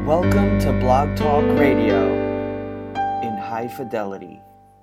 Welcome to Blog Talk Radio in high fidelity.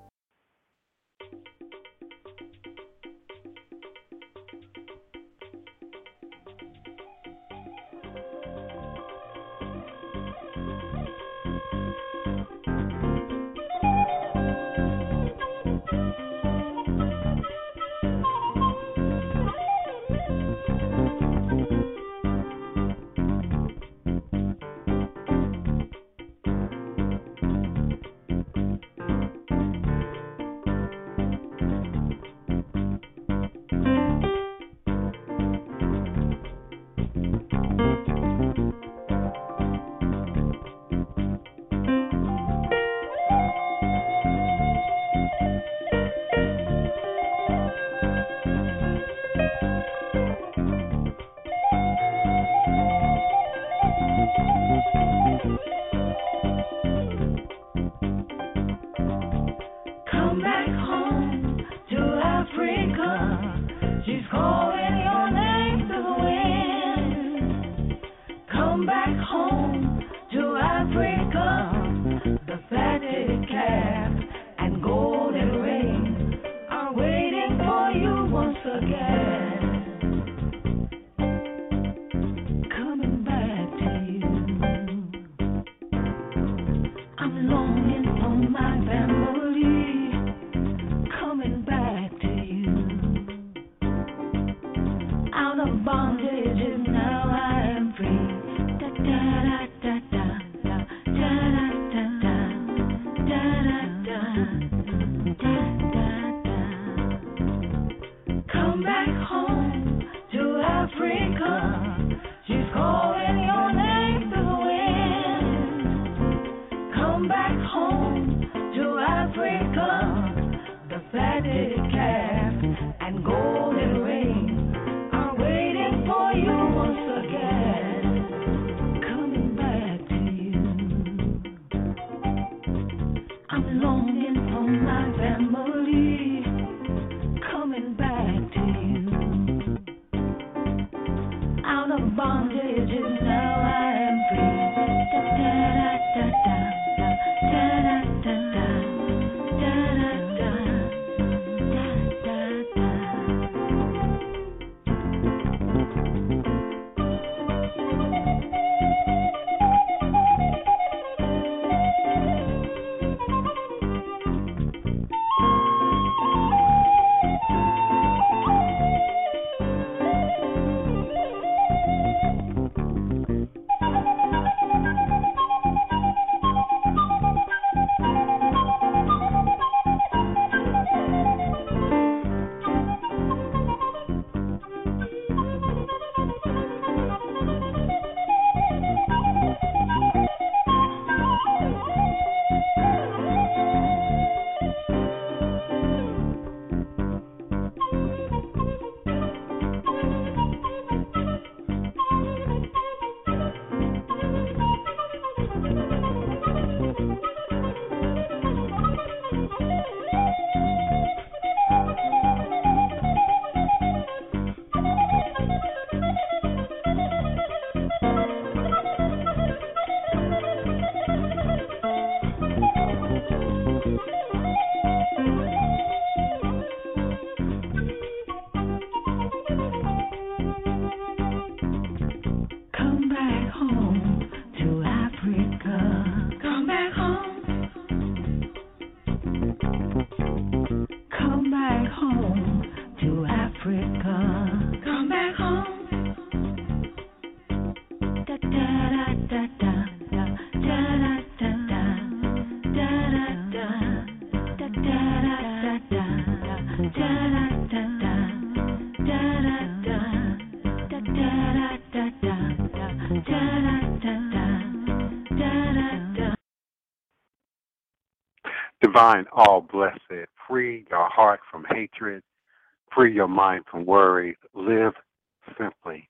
Divine, all blessed, free your heart from hatred, free your mind from worry, live simply,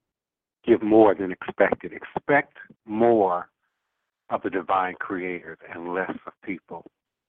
give more than expected. Expect more of the divine creators and less of people.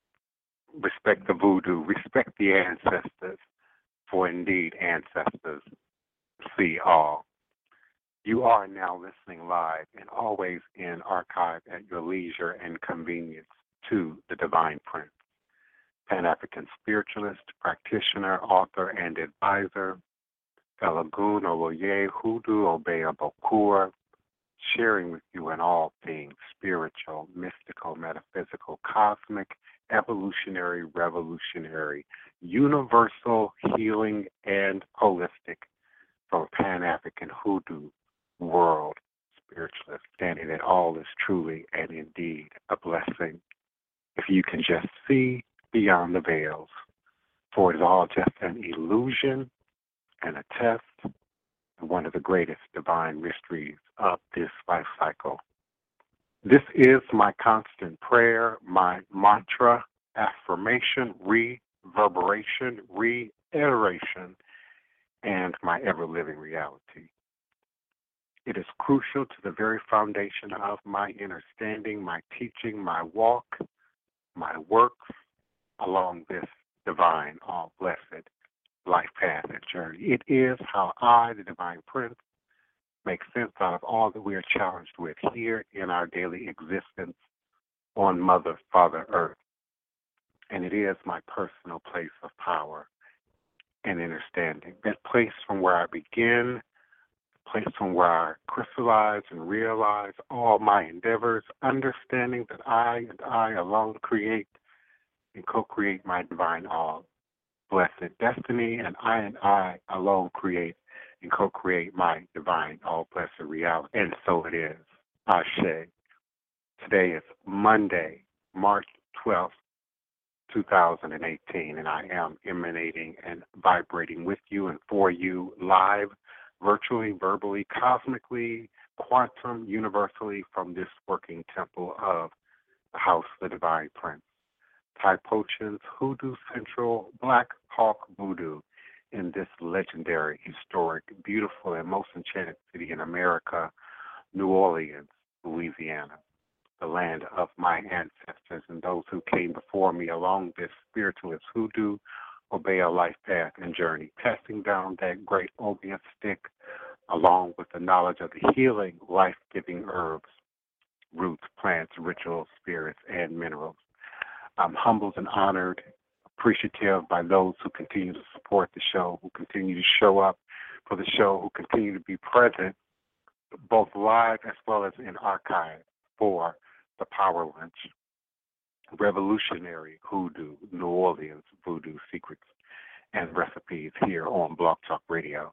Respect the voodoo, respect the ancestors, for indeed ancestors see all. You are now listening live and always in archive at your leisure and convenience to the Divine Prince, Pan-African spiritualist, practitioner, author, and advisor, Felagun Oloye Hudu Obeya Bokur, sharing with you in all things spiritual, mystical, metaphysical, cosmic, evolutionary, revolutionary, universal, healing, and holistic from Pan-African Hoodoo world spiritualist, standing that all is truly and indeed a blessing if you can just see beyond the veils, for it is all just an illusion and a test, and one of the greatest divine mysteries of this life cycle. This is my constant prayer, my mantra, affirmation, reverberation, reiteration, and my ever-living reality. It is crucial to the very foundation of my understanding, my teaching, my walk, my works along this divine, all blessed life path and journey. It is how I, the Divine Prince, make sense out of all that we are challenged with here in our daily existence on Mother, Father, Earth. And it is my personal place of power and understanding. That place from where I begin, place from where I crystallize and realize all my endeavors, understanding that I and I alone create and co-create my divine all blessed destiny, and I alone create and co-create my divine all blessed reality. And so it is. Ashe. Today is Monday, March 12th, 2018, and I am emanating and vibrating with you and for you live, virtually, verbally, cosmically, quantum, universally from this working temple of the House of the Divine Prince. Thai Potions, Hoodoo Central, Black Hawk Voodoo in this legendary, historic, beautiful, and most enchanted city in America, New Orleans, Louisiana, the land of my ancestors and those who came before me along this spiritualist hoodoo, Obeya life path and journey, passing down that great obeah stick along with the knowledge of the healing, life-giving herbs, roots, plants, rituals, spirits, and minerals. I'm humbled and honored, appreciative by those who continue to support the show, who continue to show up for the show, who continue to be present, both live as well as in archive for the Power Lunch, Revolutionary Hoodoo, New Orleans Voodoo Secrets and Recipes here on Blog Talk Radio,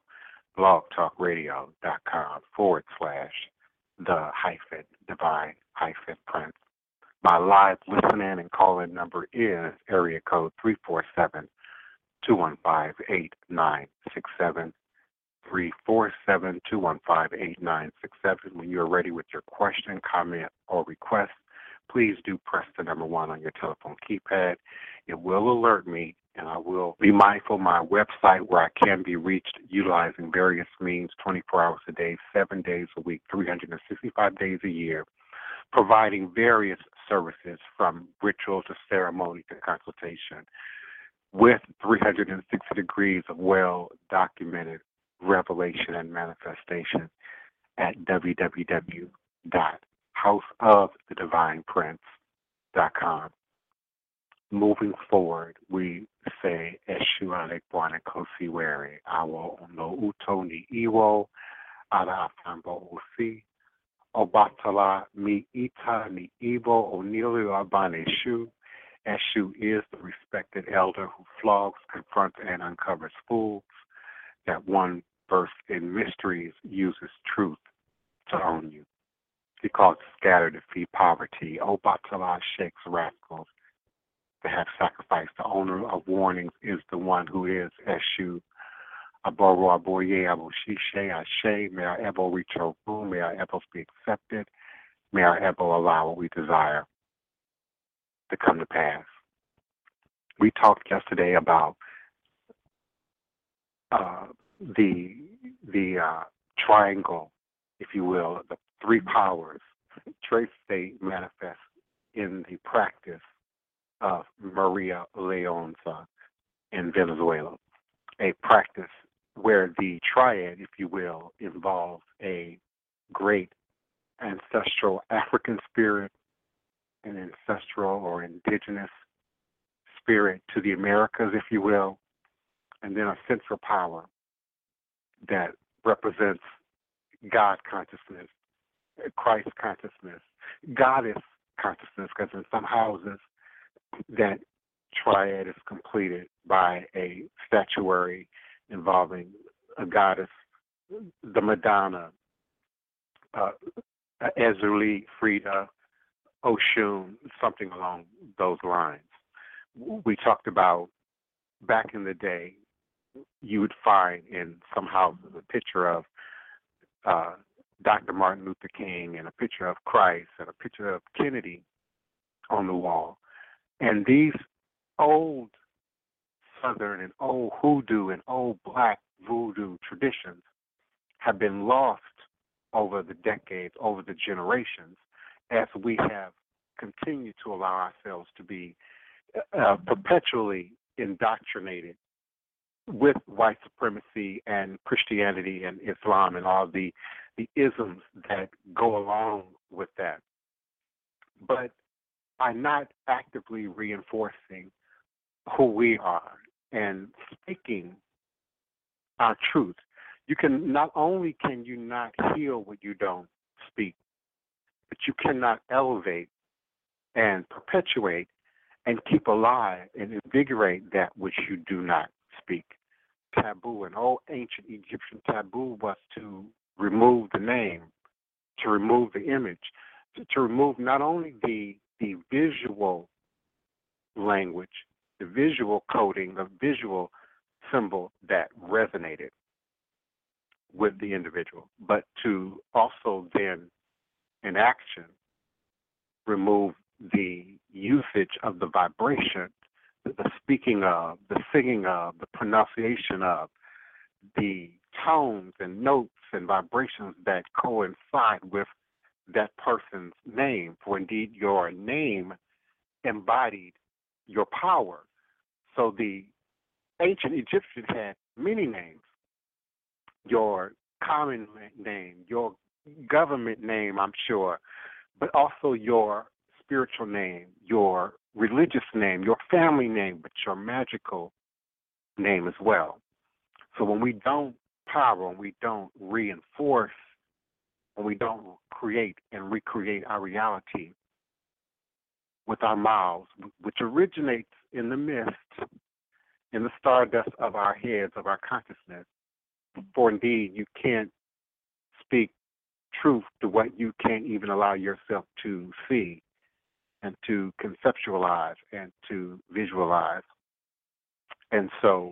blogtalkradio.com/the-divine-prince. My live listen-in and call-in number is area code 347-215-8967, 347-215-8967. When you're ready with your question, comment, or request, please do press the number 1 on your telephone keypad. It will alert me, and I will be mindful of my website where I can be reached utilizing various means 24 hours a day, 7 days a week, 365 days a year, providing various services from ritual to ceremony to consultation with 360 degrees of well-documented revelation and manifestation at www.houseofthedivineprince.com. Moving forward, we say Eshu Alekwane Kosiwere, Awo no Uto ni Iwo, Ala Afambo Osi, Obatala mi ita ni Ibo Onilu Abane Shu. Eshu is the respected elder who flogs, confronts, and uncovers fools. That one versed in mysteries uses truth to own you. He calls scattered to feed poverty. Obatala shakes rascals to have sacrificed. The owner of warnings is the one who is Eshu. Aboro Aboye Aboshishe Ashe. May our Ebo reach our room. May our Ebos be accepted. May our Ebo allow what we desire to come to pass. We talked yesterday about the triangle, if you will, the 3 powers, traits they manifest in the practice of Maria Leonza in Venezuela, a practice where the triad, if you will, involves a great ancestral African spirit, an ancestral or indigenous spirit to the Americas, if you will, and then a central power that represents God consciousness, Christ consciousness, goddess consciousness, because in some houses that triad is completed by a statuary involving a goddess, the Madonna, Ezuli, Frida, Oshun, something along those lines. We talked about back in the day, you would find in some houses a picture of Dr. Martin Luther King and a picture of Christ and a picture of Kennedy on the wall. And these old Southern and old hoodoo and old black voodoo traditions have been lost over the decades, over the generations, as we have continued to allow ourselves to be perpetually indoctrinated with white supremacy and Christianity and Islam and all the isms that go along with that. But by not actively reinforcing who we are and speaking our truth, you can not only can you not heal what you don't speak, but you cannot elevate and perpetuate and keep alive and invigorate that which you do not speak. Taboo, an old ancient Egyptian taboo was to remove the name, to remove the image, to remove not only the visual language, the visual coding, the visual symbol that resonated with the individual, but to also then, in action, remove the usage of the vibration, the speaking of, the singing of, the pronunciation of, the tones and notes and vibrations that coincide with that person's name. For indeed, your name embodied your power. So the ancient Egyptians had many names. Your common name, your government name, I'm sure, but also your spiritual name, your religious name, your family name, but your magical name as well. So when we don't power, when we don't reinforce, when we don't create and recreate our reality with our mouths, which originates in the mist, in the stardust of our heads, of our consciousness, for indeed you can't speak truth to what you can't even allow yourself to see and to conceptualize and to visualize. And so,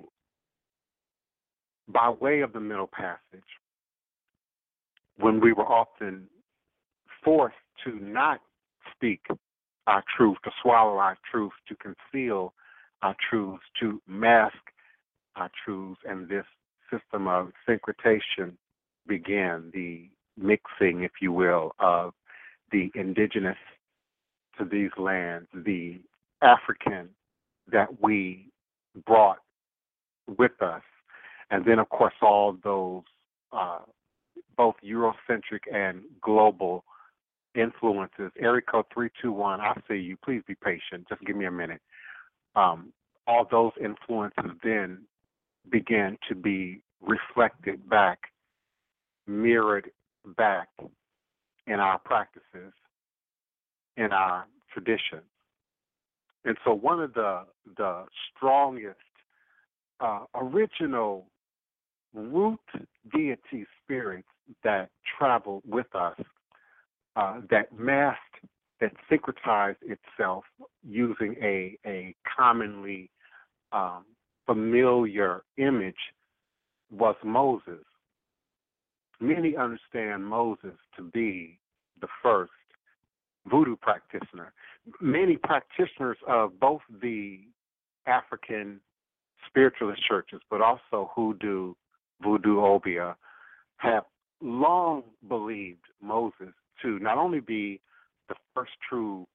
by way of the Middle Passage, when we were often forced to not speak our truth, to swallow our truth, to conceal our truths, to mask our truths, and this system of syncretation began, the mixing, if you will, of the indigenous to these lands, the African that we brought with us, and then, of course, all those both Eurocentric and global influences. Area code 321, I see you. Please be patient. Just give me a minute. All those influences then began to be reflected back, mirrored back in our practices, in our traditions. And so one of the strongest original root deity spirits that traveled with us, that masked, that syncretized itself using a commonly familiar image, was Moses. Many understand Moses to be the first voodoo practitioner. Many practitioners of both the African spiritualist churches, but also hoodoo, voodoo, Obia, have long believed Moses to not only be the first true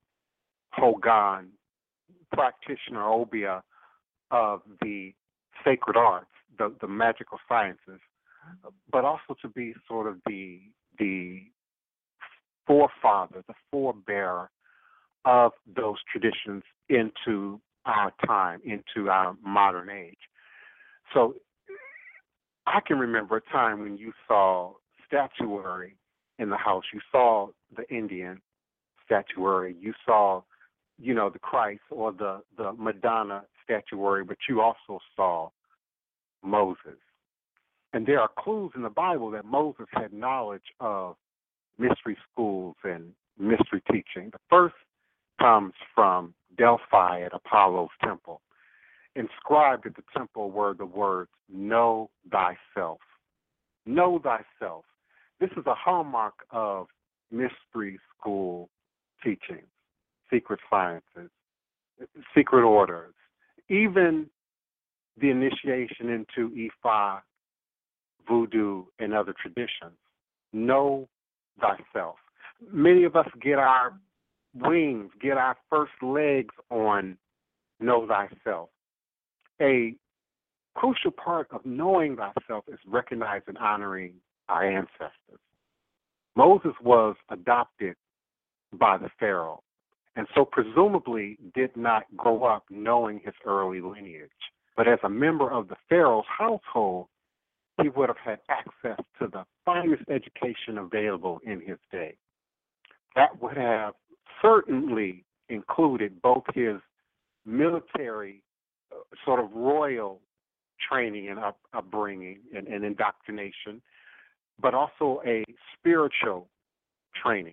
Hogan practitioner, Obia, of the sacred arts, the magical sciences, but also to be sort of the forefather, the forebearer of those traditions into our time, into our modern age. So I can remember a time when you saw statuary in the house. You saw the Indian statuary. You saw, the Christ or the Madonna statuary, but you also saw Moses. And there are clues in the Bible that Moses had knowledge of mystery schools and mystery teaching. The first comes from Delphi at Apollo's temple. Inscribed at the temple were the words, "Know thyself." Know thyself. This is a hallmark of mystery school teachings, secret sciences, secret orders, even the initiation into Ifa, voodoo, and other traditions. Know thyself. Many of us get our wings, get our first legs on know thyself. A crucial part of knowing thyself is recognizing and honoring our ancestors. Moses was adopted by the Pharaoh, and so presumably did not grow up knowing his early lineage. But as a member of the Pharaoh's household, he would have had access to the finest education available in his day. That would have certainly included both his military, sort of royal training and upbringing and indoctrination, but also a spiritual training.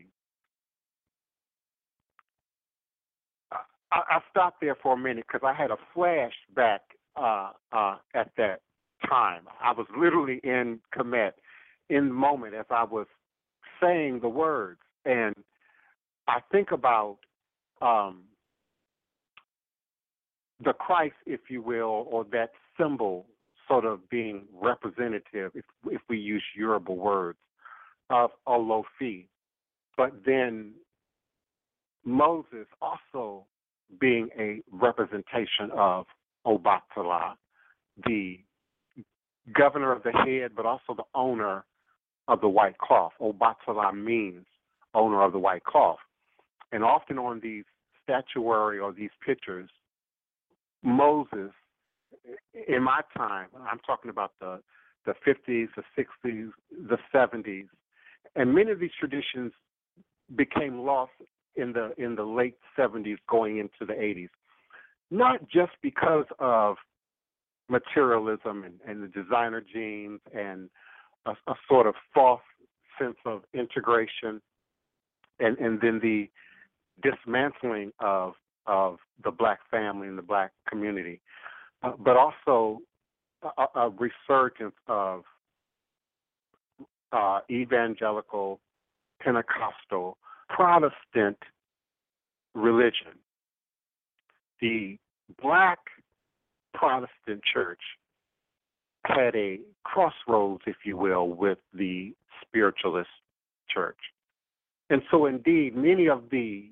I stopped there for a minute because I had a flashback at that time. I was literally in Kemet in the moment as I was saying the words, and I think about the Christ, if you will, or that symbol sort of being representative, if we use Yoruba words, of Olofi. But then Moses also being a representation of Obatala, the governor of the head, but also the owner of the white cloth. Obatala means owner of the white cloth. And often on these statuary or these pictures, Moses, in my time, I'm talking about the 50s, the 60s, the 70s, and many of these traditions became lost in the late 70s going into the 80s, not just because of materialism and the designer genes and a sort of false sense of integration and then the dismantling of the black family and the black community, but also a resurgence of evangelical, Pentecostal, Protestant religion. The black Protestant church had a crossroads, if you will, with the spiritualist church. And so indeed, many of the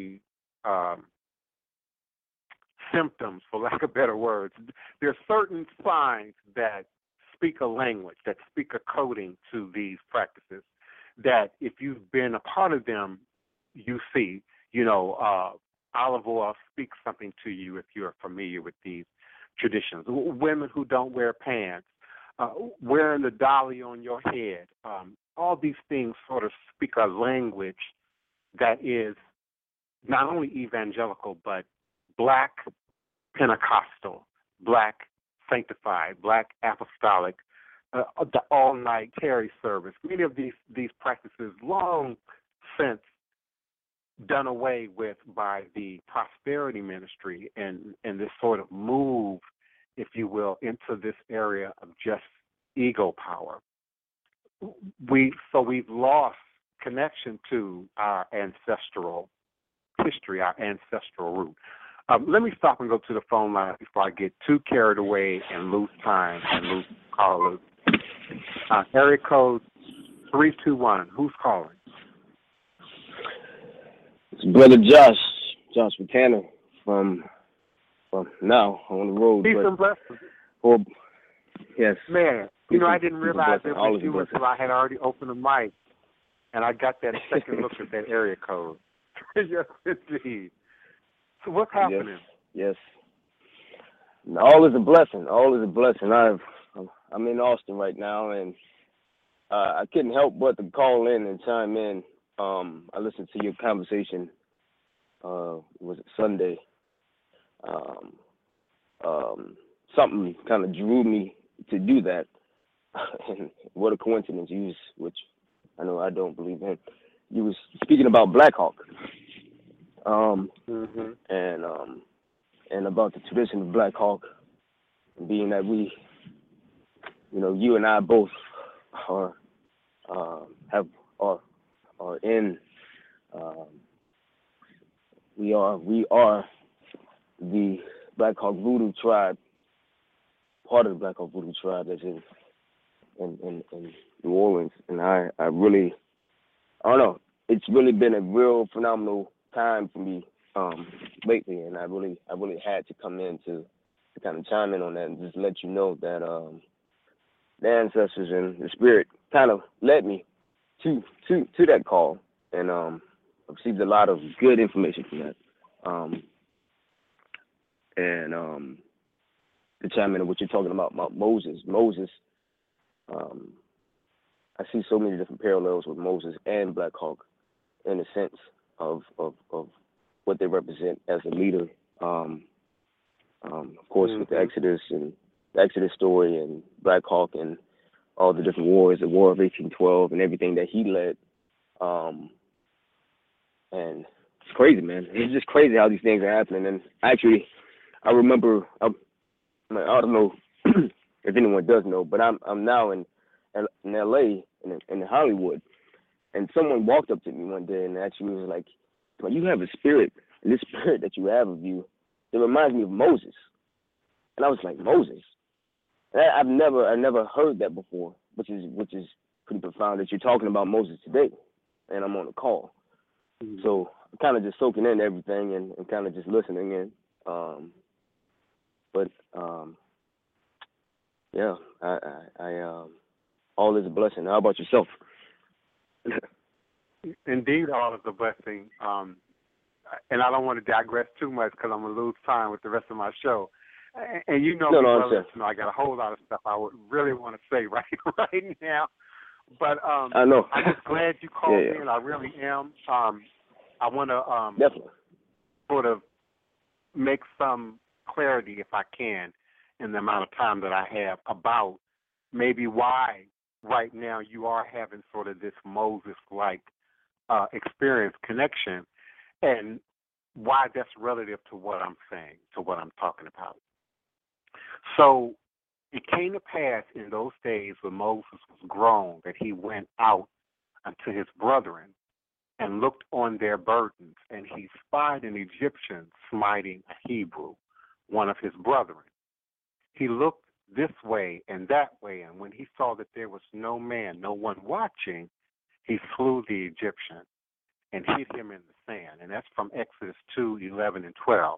symptoms, for lack of better words, there are certain signs that speak a language, that speak a coding to these practices, that if you've been a part of them, you see, olive oil speaks something to you if you're familiar with these traditions. Women who don't wear pants, wearing the dolly on your head, all these things sort of speak a language that is not only evangelical, but black Pentecostal, black sanctified, black apostolic, the all-night Terry service. Many of these practices long since done away with by the prosperity ministry and this sort of move, if you will, into this area of just ego power. We've lost connection to our ancestral history, our ancestral root. Let me stop and go to the phone line before I get too carried away and lose time and lose callers. Area code 321. Who's calling? It's Brother Josh Buchanan from now on the road. Peace and blessings. Yes. Man, I didn't realize it was you until I had already opened the mic, and I got that second look at that area code. Yes, indeed. So what's happening? Yes. All is a blessing. All is a blessing. I'm in Austin right now, and I couldn't help but to call in and chime in. I listened to your conversation. Was it Sunday? Something kind of drew me to do that. And what a coincidence! Which I know I don't believe in. You was speaking about Black Hawk, and about the tradition of Black Hawk, being that we, you and I both are in. We are the Black Hawk Voodoo tribe, part of the Black Hawk Voodoo tribe that's in New Orleans, and I really, I don't know, it's really been a real phenomenal time for me lately, and I really had to come in to kind of chime in on that and just let you know that the ancestors and the spirit kind of led me to that call, and I received a lot of good information from that. To chime in on what you're talking about Moses. I see so many different parallels with Moses and Black Hawk in the sense of what they represent as a leader. Of course, with the Exodus and the Exodus story and Black Hawk and all the different wars, the War of 1812 and everything that he led. And it's crazy, man. It's just crazy how these things are happening. And actually, I remember, I don't know if anyone does know, but I'm now in L.A. in Hollywood, and someone walked up to me one day and actually was like, "Well, you have a spirit, and this spirit that you have of you, it reminds me of Moses." And I was like, Moses? And I never heard that before, which is pretty profound that you're talking about Moses today, and I'm on the call. So I'm kind of just soaking in everything and kind of just listening in. Yeah, I all is a blessing. How about yourself? Indeed, all is a blessing. And I don't want to digress too much because I'm going to lose time with the rest of my show. And I got a whole lot of stuff I would really want to say right now. But I know. I'm just glad you called me, and I really am. I want to definitely sort of make some clarity, if I can, in the amount of time that I have, about maybe why right now you are having sort of this Moses-like experience, connection, and why that's relative to what I'm saying, to what I'm talking about. So it came to pass in those days when Moses was grown that he went out unto his brethren and looked on their burdens, and he spied an Egyptian smiting a Hebrew, one of his brethren. He looked this way and that way, and when he saw that there was no one watching, he slew the Egyptian and hid him in the sand. And that's from Exodus 2:11 and 12.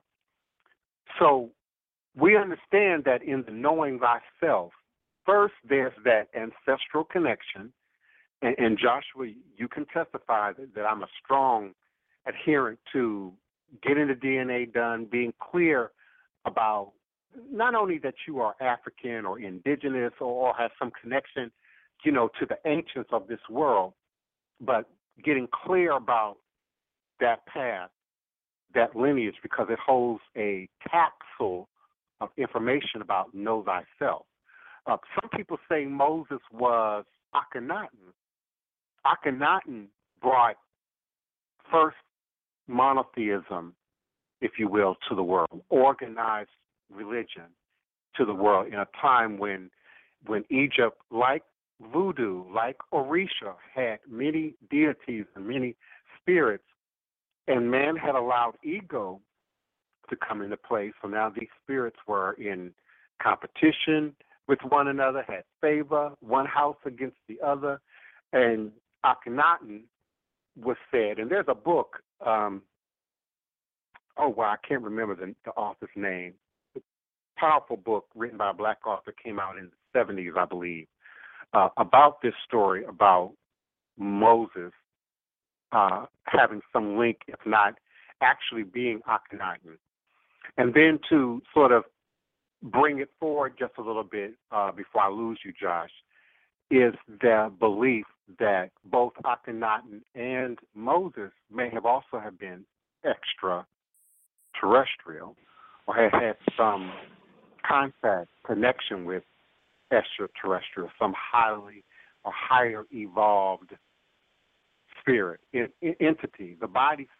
So we understand that in the knowing thyself, first there's that ancestral connection. And Joshua, you can testify that I'm a strong adherent to getting the DNA done, being clear about not only that you are African or indigenous or have some connection, to the ancients of this world, but getting clear about that path, that lineage, because it holds a capsule of information about know thyself. Some people say Moses was Akhenaten. Akhenaten brought first monotheism, if you will, to the world, organized religion to the world in a time when Egypt, like voodoo, like Orisha, had many deities and many spirits, and man had allowed ego to come into play. So now these spirits were in competition with one another, had favor, one house against the other, and Akhenaten was said, and there's a book, I can't remember the author's name. powerful book written by a black author, came out in the 70s, I believe, about this story about Moses having some link, if not actually being Akhenaten. And then to sort of bring it forward just a little bit before I lose you, Josh, is the belief that both Akhenaten and Moses may have also have been extraterrestrial or had some contact, connection with extraterrestrial, some highly or higher evolved spirit, entity. The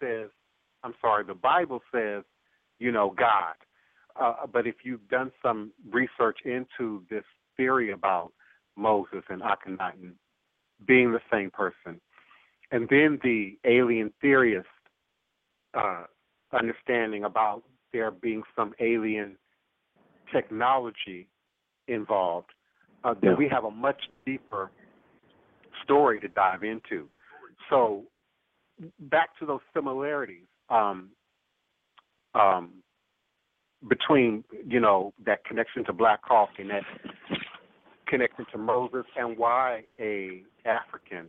Bible says, God. But if you've done some research into this theory about Moses and Akhenaten being the same person, and then the alien theorist understanding about there being some alien technology involved, then we have a much deeper story to dive into. So back to those similarities between, that connection to Black Hawk and that connection to Moses, and why a African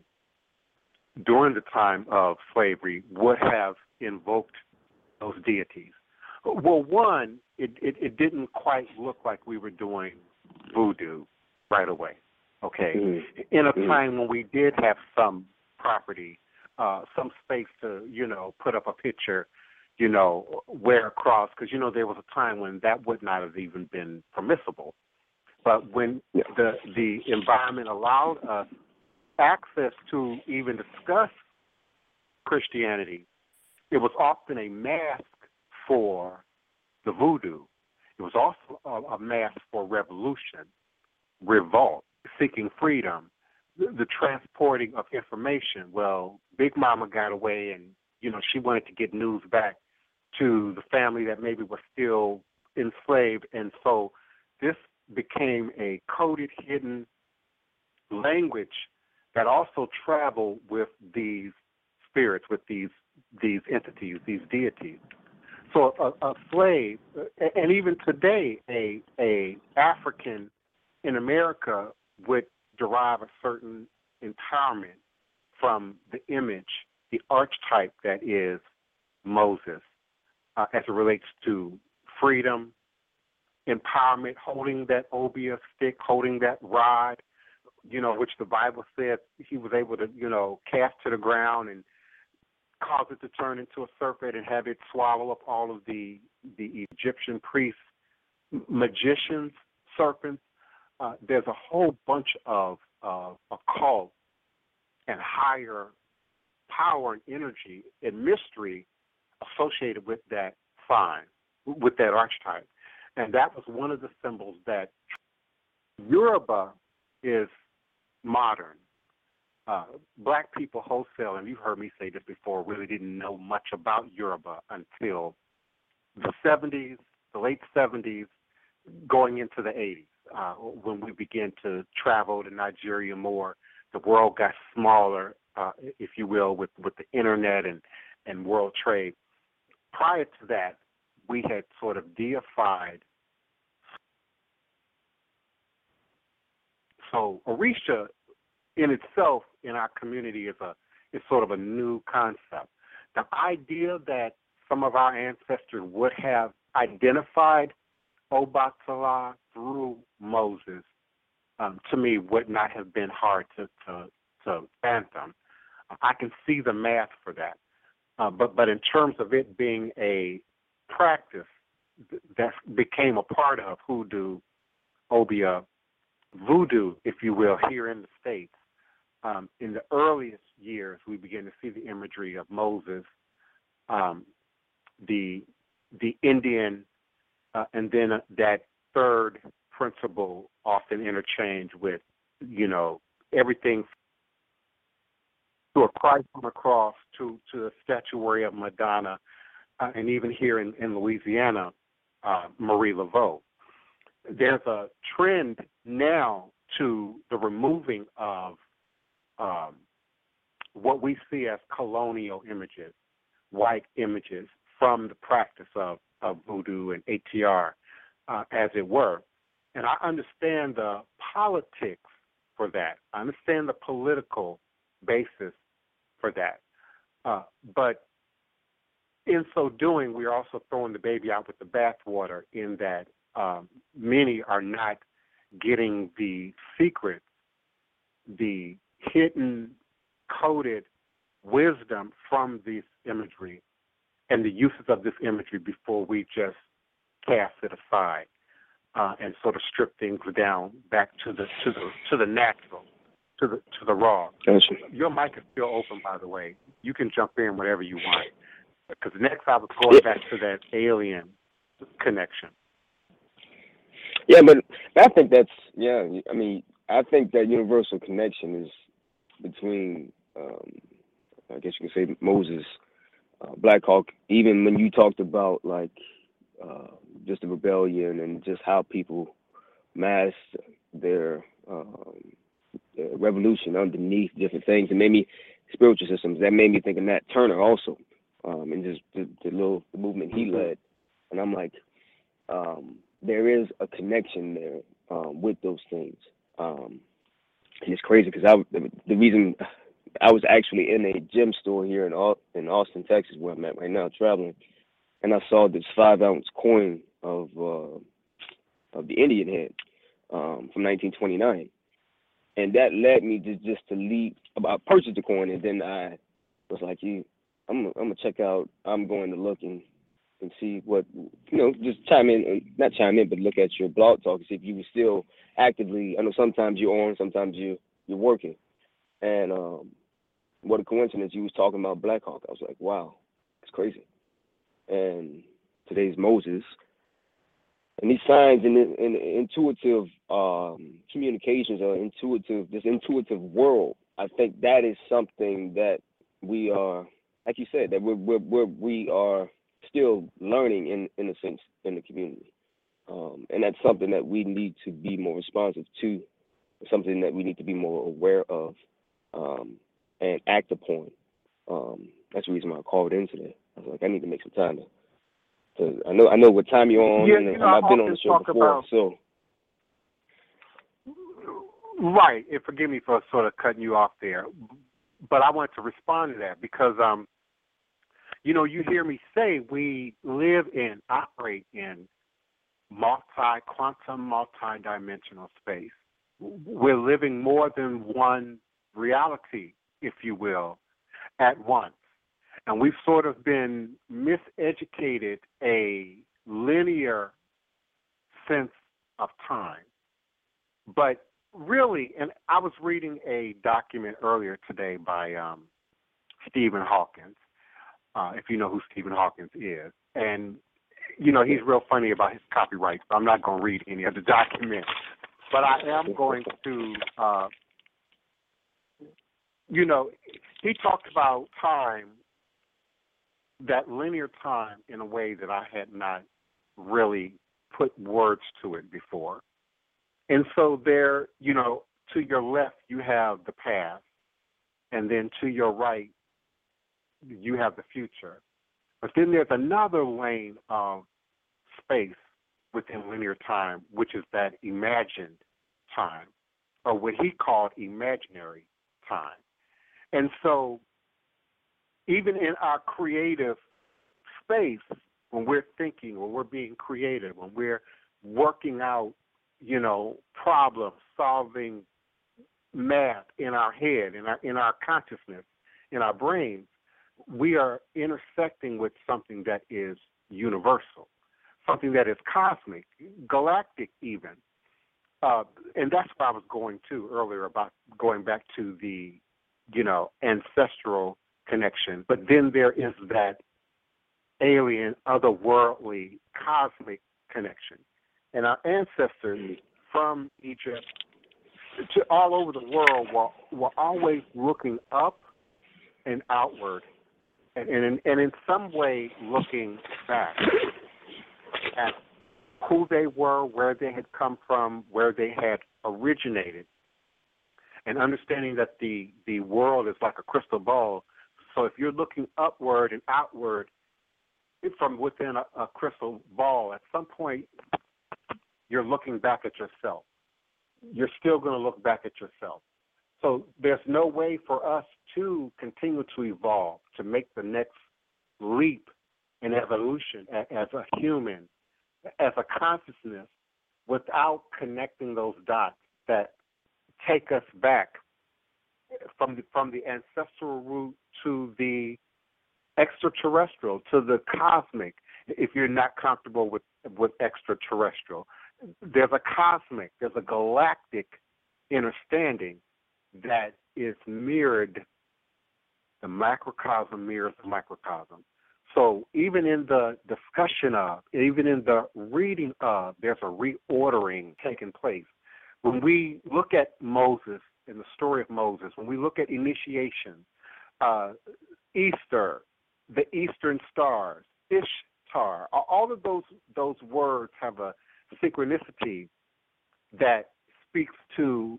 during the time of slavery would have invoked those deities. Well, one, it didn't quite look like we were doing voodoo right away, okay? Mm-hmm. In a time when we did have some property, some space to, put up a picture, wear a cross, because, there was a time when that would not have even been permissible. But when the environment allowed us access to even discuss Christianity, it was often a mask for the voodoo. It was also a mask for revolution, revolt, seeking freedom, the transporting of information. Well, Big Mama got away and, she wanted to get news back to the family that maybe was still enslaved. And so this became a coded, hidden language that also traveled with these spirits, with these entities, these deities. So a slave, and even today, a African in America would derive a certain empowerment from the image, the archetype that is Moses, as it relates to freedom, empowerment, holding that obeah stick, holding that rod, which the Bible said he was able to, cast to the ground and cause it to turn into a serpent and have it swallow up all of the Egyptian priests, magicians, serpents. There's a whole bunch of occult and higher power and energy and mystery associated with that sign, with that archetype. And that was one of the symbols that Yoruba is modern. Black people wholesale, and you've heard me say this before, really didn't know much about Yoruba until the 70s, the late 70s, going into the 80s, when we began to travel to Nigeria more. The world got smaller, if you will, with the internet and world trade. Prior to that, we had sort of deified. So Orisha in itself in our community is sort of a new concept. The idea that some of our ancestors would have identified Obatala through Moses, to me, would not have been hard to fathom. I can see the math for that. But in terms of it being a practice that became a part of hoodoo, obeah, voodoo, if you will, here in the States, in the earliest years, we began to see the imagery of Moses, the Indian, and then that third principle often interchanged with, everything to a Christ on the cross, to the statuary of Madonna, and even here in Louisiana, Marie Laveau. There's a trend now to the removing of what we see as colonial images, white images, from the practice of voodoo and ATR. as it were. And I understand the politics for that. I understand the political basis for that. But in so doing, we are also throwing the baby out with the bathwater in that many are not getting the secret, the hidden, coded wisdom from this imagery and the uses of this imagery before we just cast it aside and sort of strip things down back to the natural, to the raw. Gotcha. Your mic is still open, by the way. You can jump in whenever you want. Because next I was going back to that alien connection. Yeah, but I think that's, I mean, I think that universal connection is between, I guess you could say, Moses, Black Hawk, even when you talked about, like, just the rebellion and just how people masked their revolution underneath different things. It made me, spiritual systems, that made me think of Nat Turner also, and just the movement he led. And I'm like, there is a connection there with those things. And it's crazy because the reason I was actually in a gym store here in Austin, Texas, where I'm at right now, traveling, and I saw this 5-ounce coin of the Indian head from 1929, and that led me to leave. I purchased the coin, and then I was like, I'm gonna check out. I'm going to look and see what, just not chime in, but look at your blog talk and see if you were still actively. I know sometimes you're on, sometimes you're working, and what a coincidence, you was talking about Black Hawk. I was like, wow, it's crazy. And today's Moses, and these signs and intuitive communications or this intuitive world, I think that is something that we are, like you said, that we are still learning in a sense in the community, and that's something that we need to be more responsive to, something that we need to be more aware of, and act upon. That's the reason why I called in today. I was like, I need to make some time to I know what time you're on, and I've been on the show before, so. Right, and forgive me for sort of cutting you off there, but I want to respond to that because, you hear me say we live and operate in quantum, multi-dimensional space. We're living more than one reality, if you will, at once. And we've sort of been miseducated a linear sense of time. But really, and I was reading a document earlier today by Stephen Hawkins, if you know who Stephen Hawkins is. And, he's real funny about his copyright, so I'm not going to read any of the document. But I am going to, he talked about time, that linear time, in a way that I had not really put words to it before. And so there, to your left, you have the past, and then to your right, you have the future. But then there's another lane of space within linear time, which is that imagined time, or what he called imaginary time. And so even in our creative space, when we're thinking, when we're being creative, when we're working out, problem solving math in our head, in our consciousness, in our brains, we are intersecting with something that is universal, something that is cosmic, galactic even. And that's what I was going to earlier about going back to the, ancestral connection. But then there is that alien, otherworldly, cosmic connection. And our ancestors from Egypt to all over the world were always looking up and outward, and in some way looking back at who they were, where they had come from, where they had originated, and understanding that the world is like a crystal ball. So if you're looking upward and outward from within a crystal ball, at some point you're looking back at yourself. You're still going to look back at yourself. So there's no way for us to continue to evolve, to make the next leap in evolution as a human, as a consciousness, without connecting those dots that take us back from the ancestral root to the extraterrestrial, to the cosmic, if you're not comfortable with extraterrestrial. There's a cosmic, there's a galactic understanding that is mirrored. The macrocosm mirrors the microcosm. So even in the discussion of, even in the reading of, there's a reordering taking place. When we look at Moses, in the story of Moses, when we look at initiation, Easter, the Eastern stars, Ishtar, all of those words have a synchronicity that speaks to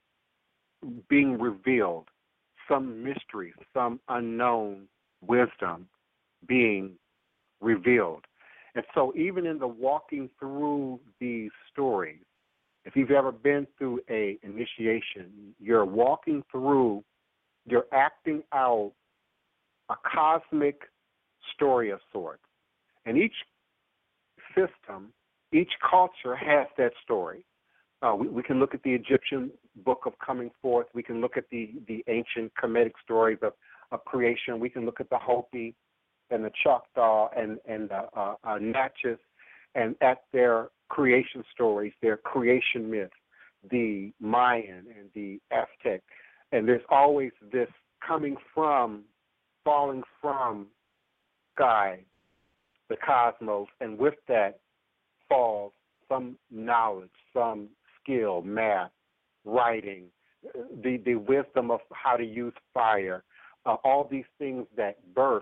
being revealed, some mystery, some unknown wisdom being revealed. And so even in the walking through these stories, if you've ever been through a initiation, you're walking through, you're acting out a cosmic story of sorts. And each system, each culture has that story. We can look at the Egyptian book of coming forth. We can look at the ancient Kemetic stories of creation. We can look at the Hopi and the Choctaw and the Natchez, and at their creation stories, their creation myths, the Mayan and the Aztec. And there's always this coming from, falling from sky, the cosmos, and with that falls some knowledge, some skill, math, writing, the wisdom of how to use fire, all these things that birthed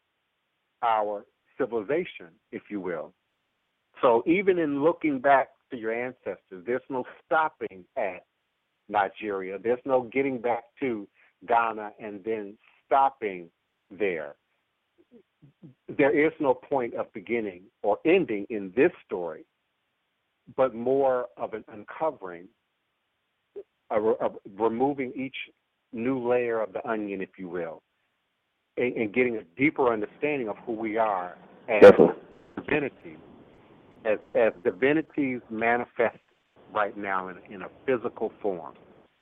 our civilization, if you will. So even in looking back to your ancestors, there's no stopping at Nigeria. There's no getting back to Ghana and then stopping there. There is no point of beginning or ending in this story, but more of an uncovering, of removing each new layer of the onion, if you will, and getting a deeper understanding of who we are as divinity, as divinities manifest right now in a physical form.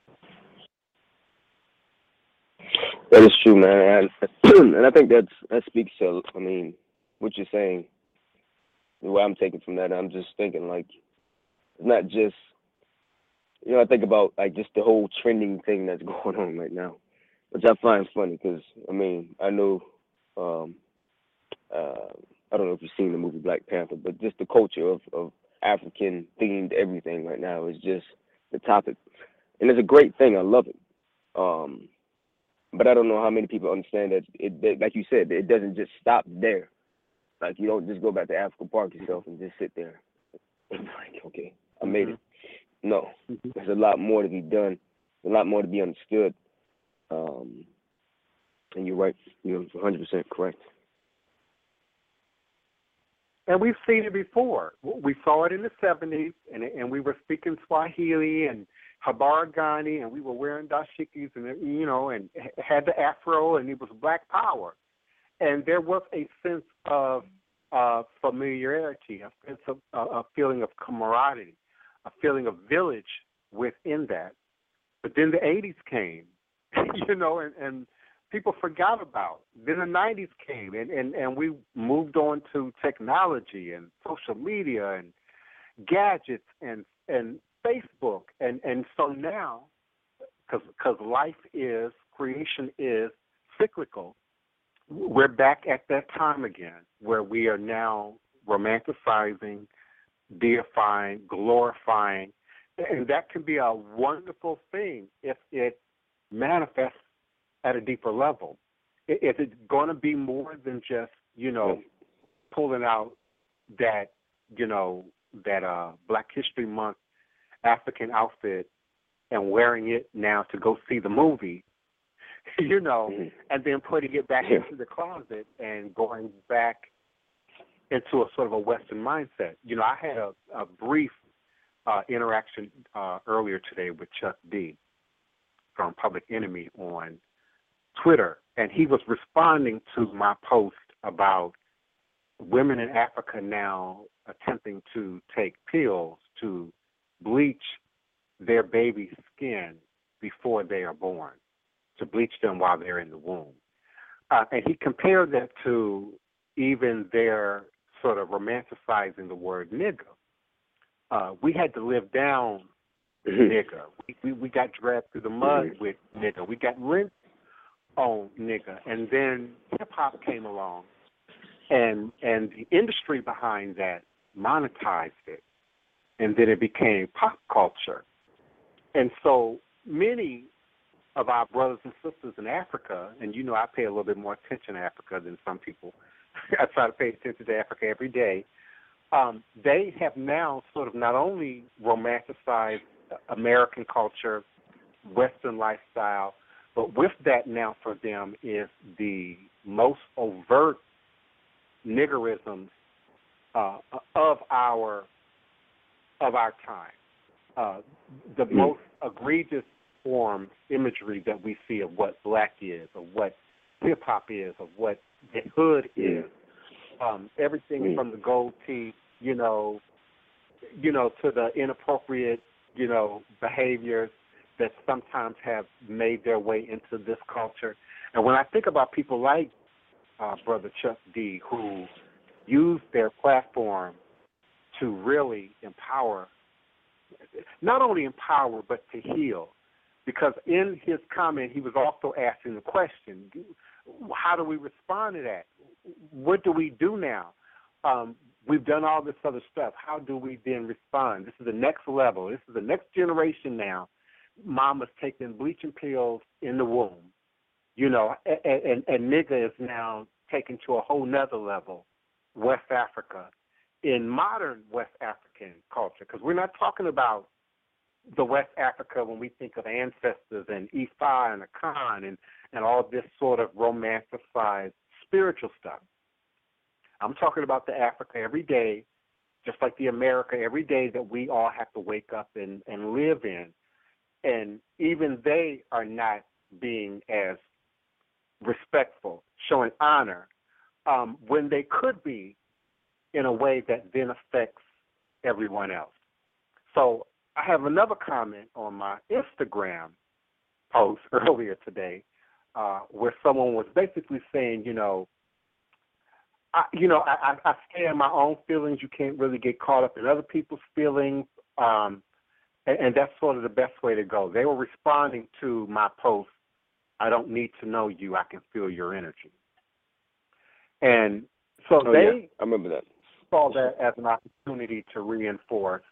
That is true, man. And I think that speaks to, I mean, what you're saying, the way I'm taking from that, I'm just thinking, like, it's not just, you know, I think about, like, just the whole trending thing that's going on right now, which I find funny because, I mean, I know, I don't know if you've seen the movie Black Panther, but just the culture of African-themed everything right now is just the topic. And it's a great thing. I love it. But I don't know how many people understand that, like you said, it doesn't just stop there. Like, you don't just go back to Africa Park yourself and just sit there. And like, okay, I made it. No, there's a lot more to be done, a lot more to be understood. And you're right, you're 100% correct. And we've seen it before. We saw it in the 70s, and we were speaking Swahili and Habaragani, and we were wearing dashikis, and you know, and had the afro, and it was Black Power, and there was a sense of familiarity, a sense of a feeling of camaraderie, a feeling of village within that. But then the 80s came, you know, and people forgot about. Then the 90s came, and we moved on to technology and social media and gadgets and Facebook, and so now, because life is, creation is cyclical, we're back at that time again where we are now romanticizing, deifying, glorifying, and that can be a wonderful thing if it manifests at a deeper level. If it's going to be more than just, you know, pulling out that, you know, that Black History Month African outfit and wearing it now to go see the movie, you know, and then putting it back into the closet and going back into a sort of a Western mindset. You know, I had a brief interaction earlier today with Chuck D from Public Enemy on Twitter, and he was responding to my post about women in Africa now attempting to take pills to bleach their baby's skin before they are born, to bleach them while they're in the womb. And he compared that to even their sort of romanticizing the word nigger. We had to live down nigger. We got dragged through the mud with nigger. We got rinsed on nigger. And then hip-hop came along, and the industry behind that monetized it. And then it became pop culture. And so many of our brothers and sisters in Africa, and you know I pay a little bit more attention to Africa than some people. I try to pay attention to Africa every day. They have now sort of not only romanticized American culture, Western lifestyle, but with that now for them is the most overt niggerisms of our time. The most egregious form imagery that we see of what black is, of what hip hop is, of what the hood is. Everything from the gold teeth, you know, to the inappropriate, behaviors that sometimes have made their way into this culture. And when I think about people like Brother Chuck D, who use their platform to really empower, not only empower, but to heal. Because in his comment, he was also asking the question, how do we respond to that? What do we do now? We've done all this other stuff. How do we then respond? This is the next level. This is the next generation now. Mama's taking bleaching pills in the womb, and nigga is now taken to a whole nother level, West Africa, in modern West African culture, because we're not talking about the West Africa when we think of ancestors and Ifa and Akan and all this sort of romanticized spiritual stuff. I'm talking about the Africa every day, just like the America every day that we all have to wake up and live in. And even they are not being as respectful, showing honor, when they could be in a way that then affects everyone else. So I have another comment on my Instagram post earlier today where someone was basically saying, I stay in my own feelings. You can't really get caught up in other people's feelings, and that's sort of the best way to go. They were responding to my post, I don't need to know you, I can feel your energy. And so I remember that. Saw that as an opportunity to reinforce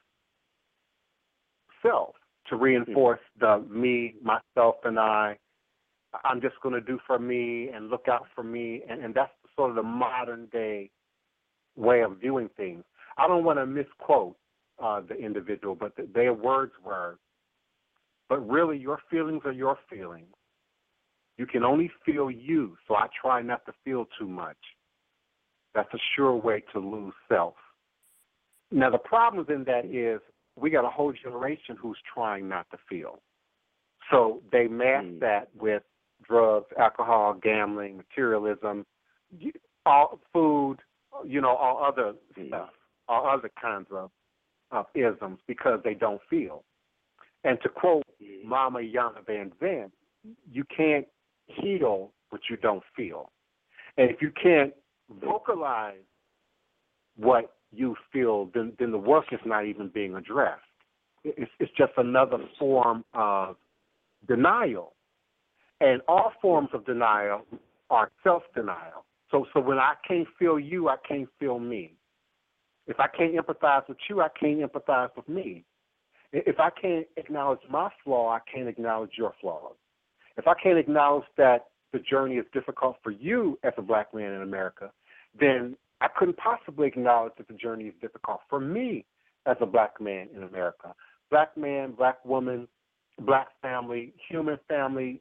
self, to reinforce the me, myself, and I'm just going to do for me and look out for me, and that's sort of the modern day way of viewing things. I don't want to misquote the individual, but their words were, but really your feelings are your feelings. You can only feel you, so I try not to feel too much. That's a sure way to lose self. Now, the problem in that is we got a whole generation who's trying not to feel. So they mask that with drugs, alcohol, gambling, materialism, all food, all other stuff, all other kinds of isms because they don't feel. And to quote Mama Yana Van Zandt, you can't heal what you don't feel. And if you can't vocalize what you feel, then the work is not even being addressed. It's just another form of denial. And all forms of denial are self-denial. So when I can't feel you, I can't feel me. If I can't empathize with you, I can't empathize with me. If I can't acknowledge my flaw, I can't acknowledge your flaws. If I can't acknowledge that the journey is difficult for you as a black man in America, then I couldn't possibly acknowledge that the journey is difficult for me as a black man in America. Black man, black woman, black family, human family,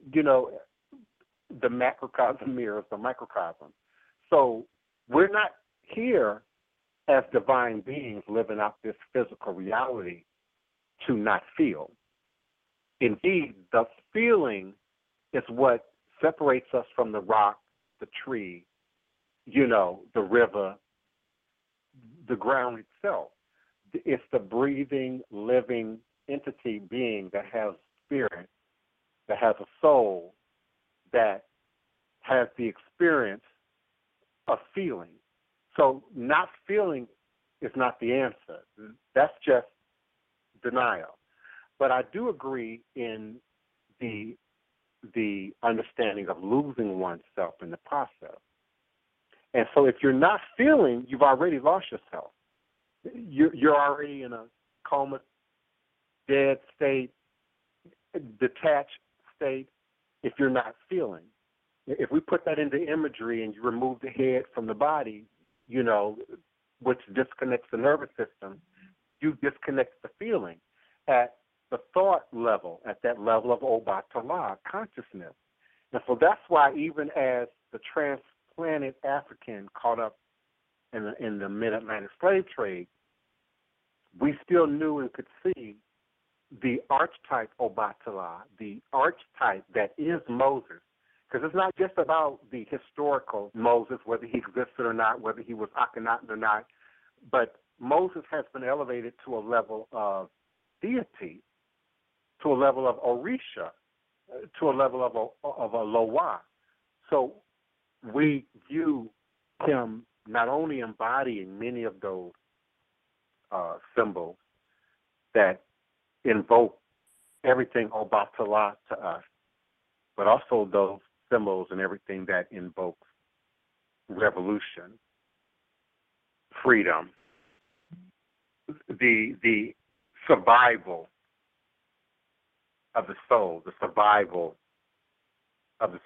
the macrocosm mirrors the microcosm. So we're not here as divine beings living out this physical reality. to not feel. Indeed, the feeling is what separates us from the rock, the tree, the river, the ground itself. It's the breathing, living entity being that has spirit, that has a soul, that has the experience of feeling. So not feeling is not the answer. That's just denial. But I do agree in the understanding of losing oneself in the process. And so if you're not feeling, you've already lost yourself. You're already in a coma, dead state, detached state if you're not feeling. If we put that into imagery and you remove the head from the body, which disconnects the nervous system, you disconnect the feeling at the thought level, at that level of Obatala, consciousness. And so that's why even as the transplanted African caught up in the mid-Atlantic slave trade, we still knew and could see the archetype Obatala, the archetype that is Moses. Because it's not just about the historical Moses, whether he existed or not, whether he was Akhenaten or not, but Moses has been elevated to a level of deity, to a level of Orisha, to a level of a Loa. So we view him not only embodying many of those symbols that invoke everything Obatala to us, but also those symbols and everything that invokes revolution, freedom, the survival of the soul, the survival of the